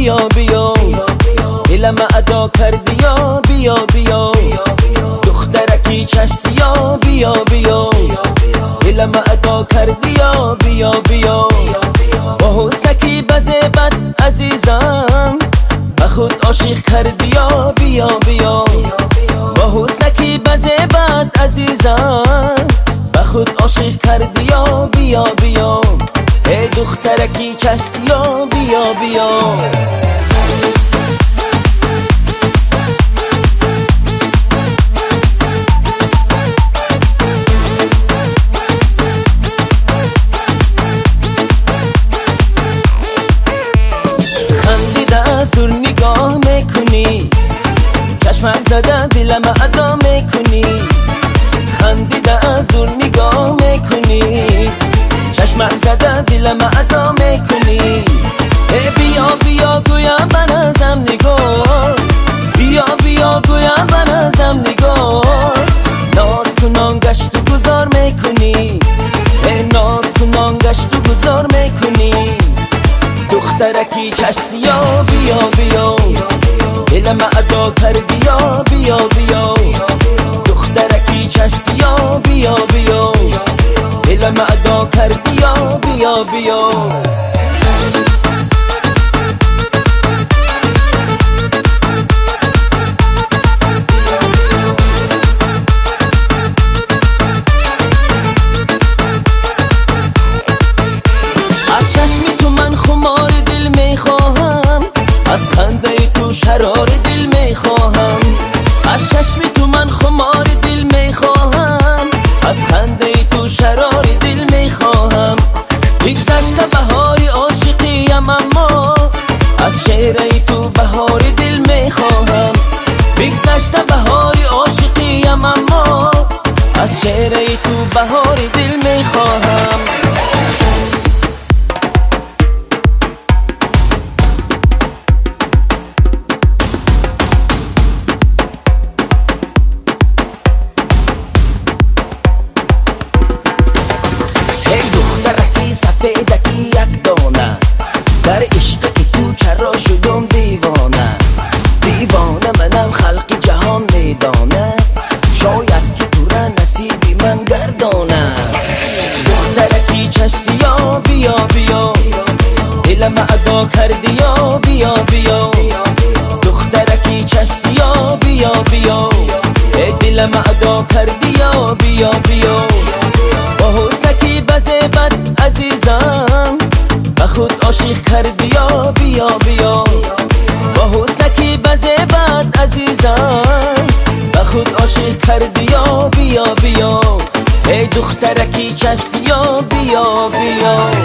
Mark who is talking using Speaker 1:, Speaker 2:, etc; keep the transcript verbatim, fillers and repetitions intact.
Speaker 1: بیا بیا دلم ادا کردی یا بیا بیا دخترکی چشم سیا بیا بیا دلم ادا کردی یا بیا بیا با حسنکی بزبت عزیزم به خود عاشق کردی یا بیا بیا با حسنکی بزبت عزیزم به خود عاشق کردی یا بیا بیا ای دخترکی چشم سیا بیا بیا از دور نگاه میکنی چشمک زده دلم ادا میکنی خندیده از دور نگاه میکنی چشمک زده دلم ادا میکنی ای بیا بیا گویم من ازم نگاه بیا بیا گویم من ازم نگاه ناز کنان گشت و گذار میکنی ای ناز کنان گشت و گذار میکنی دخترکی چشم سیا بیا بیا دلم ادا کردی یا بیا بیا دخترکی چشم سیا بیا بیا دلم ادا کردی یا بیا بیا از چشم تو من خمار دل میخواهم از خنده تو شرار دل میخواهم از چشم تو من خمار دل میخواهم از خنده تو شرار دل میخواهم بگذشته بهار عاشقیم اما از چهره تو بهار دل میخواهم بگذشته بهار عاشقیم اما از چهره تو بهار دل میخواهم سفیدکی یک دانه در عشق تو چرا شدم دیوانه دیوانه منم خلق جهان میدانه شاید که تو را نصیبی من گردانه دخترکی چشم سیا بیا بیا دلم ادا کردی یا بیا بیا دخترکی چشم سیا بیا بیا ای دلم ادا کردی یا بیا بیا با حسنکی بزبت عزیزم به خود عاشق کردی یا بیا بیا با حسنکی بزبت عزیزم به خود عاشق کردی یا بیا بیا ای دخترکی چشم سیا بیا بیا